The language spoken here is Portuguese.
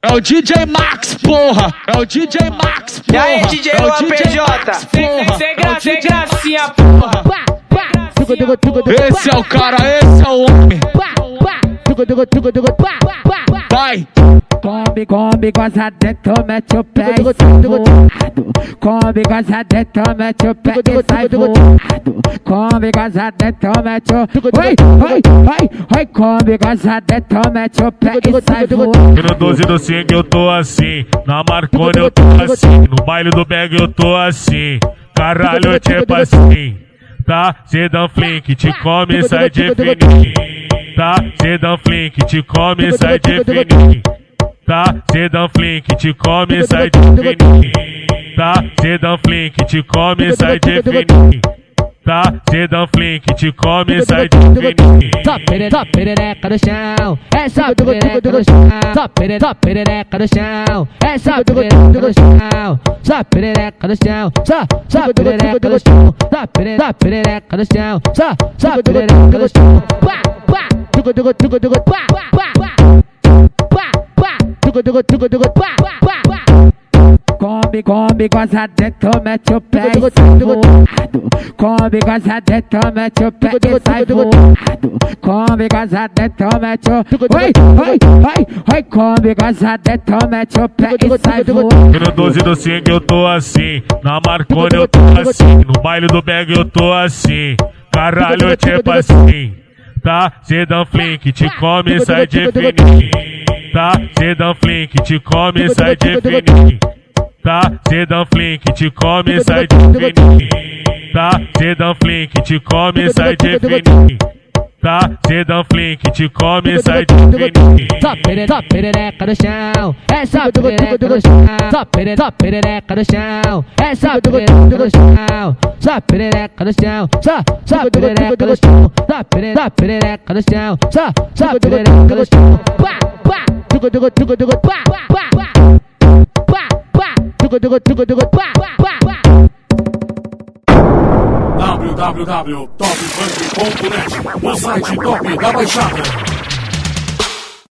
É o DJ Max, porra! É o DJ Max, porra! E aí, DJ Luan PJ? Sem gracinha, porra! Esse é o cara, esse é o homem! Vai! Come, goza dentro, mete o pé e sai voado. Come, goza dentro, mete o pé e sai voado. Come, goza dentro, mete o... Oi, come, goza dentro, mete o pé e sai voado. No 12 do Swing eu tô assim, na Marconi eu tô assim, no baile do Bag eu tô assim, caralho eu tipo assim. Tá, cê dá um flink, te come e sai de fininho. Tá, cê dá um flink, te come e sai de fininho. Tá, cê dá um flink, te come e sai de fininho. Tá, cê dá um flink, te come e sai de fininho. Tá, cê dá um flink, te come e sai de fininho. Só perereca no chão, é só perereca no chão. Só perereca no chão, é só perereca no chão. Só perereca no chão, só perereca no chão. Só perereca no chão, só perereca no chão. Come, goza dentro, mete o pé e sai voado. Come, goza dentro, mete o pé e sai voado. Come, goza dentro, mete o... Oi, come, goza dentro, mete o pé e sai voado. No 12 do Swing eu tô assim, na Marconi eu tô assim, no baile do Bag eu tô assim, caralho eu tipo assim. Tá, cê dá um flink, te come e sai de fininho. Tá, cê dá um flink, te come e sai de fininho. Tá, cê dá um flink, te come e sai de fininho. Tá, cê dá um flink, te come e sai de fininho. Tá, cê dá um flink, te come e sai de fininho. Só perereca no chão, é só perereca no chão. Só perereca no chão, é só perereca no chão. Só perereca no chão, só perereca no chão. Só perereca no chão, só perereca no chão. www.topfunk.net, o site top da Baixada.